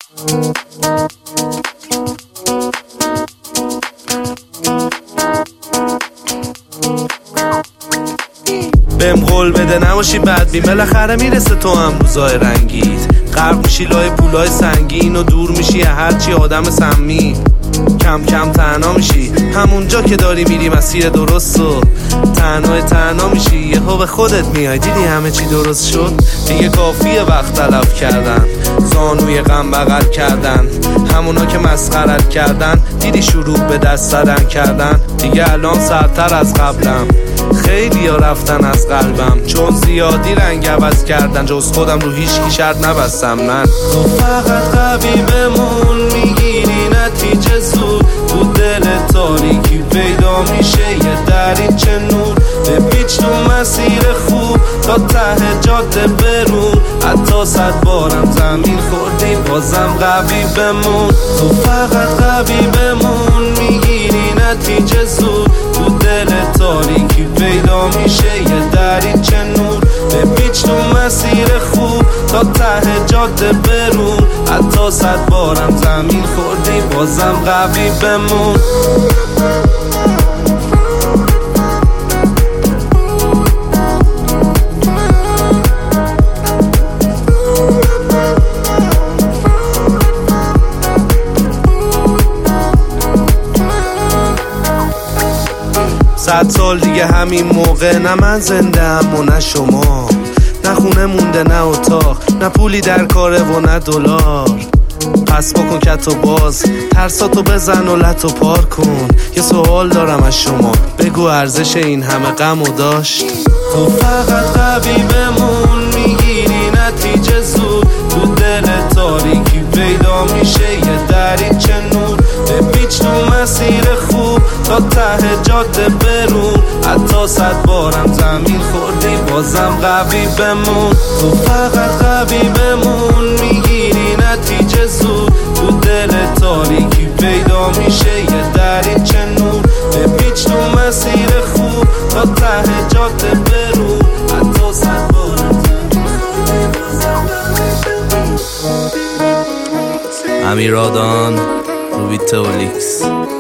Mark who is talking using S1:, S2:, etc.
S1: بهم قول بده نباشی بدبین، بالاخره میرسه تو هم روزای رنگیت. غرق میشی لای پولای سنگین و دور میشی هرچی آدم سمی. کم کم تنها میشی همونجا که داری میری مسیر درست و تنها میشی. یهو به خودت میای دیدی همه چی درست شد. دیگه کافیه وقت تلف کردن، زانوی غم بغل کردن، همونا که مسخرت کردن دیدی شروع به دست زدن کردن. دیگه الان سرتر از قبلم، خیلی ها رفتن از قلبم چون زیادی رنگ عوض کردن. جز خودم رو هیچ کی شرط نبستم من. تو فقط قوی بمون، میگیری نتیجه زود. تو دل تاریکی پیدا میشه یه دریچه نور. بپیچ تو مسیر خوب تا ته جاده برون. حتی 100 بارم زمین خوردی بازم قوی بمون. تو فقط قوی بمون، میگیری نتیجه زود. تو دل تاریکی پیدا میشه یه دریچه نور. بپیچ تو مسیر خوب تا ته جاده برون. حتی 100 بارم زمین خوردی بازم قوی بمون. صد سال دیگه همین موقع نه من زنده ام و نه شما، نه خونه مونده نه اتاق، نه پولی در کاره و نه دلار. پس بکن کتو باز، ترساتو بزن و لتو پار کن. یه سوال دارم از شما، بگو ارزش این همه غم و داشت؟ تو فقط قوی بمون، میگیری نتیجه زود. تو دل تاریکی پیدا میشه یه دریچه نور. بپیچ تو مسیر خوب تا ته جاده برون. حتی 100 بارم زمین خوردی بازم قوی بمون. تو فقط قوی بمون، میگیری نتیجه زود. تو دل تاریکی پیدا میشه یه دریچه نور. بپیچ تو مسیر خوب تا ته جاده برون. حتی 100 بارم امیرادان روبی تولیکس.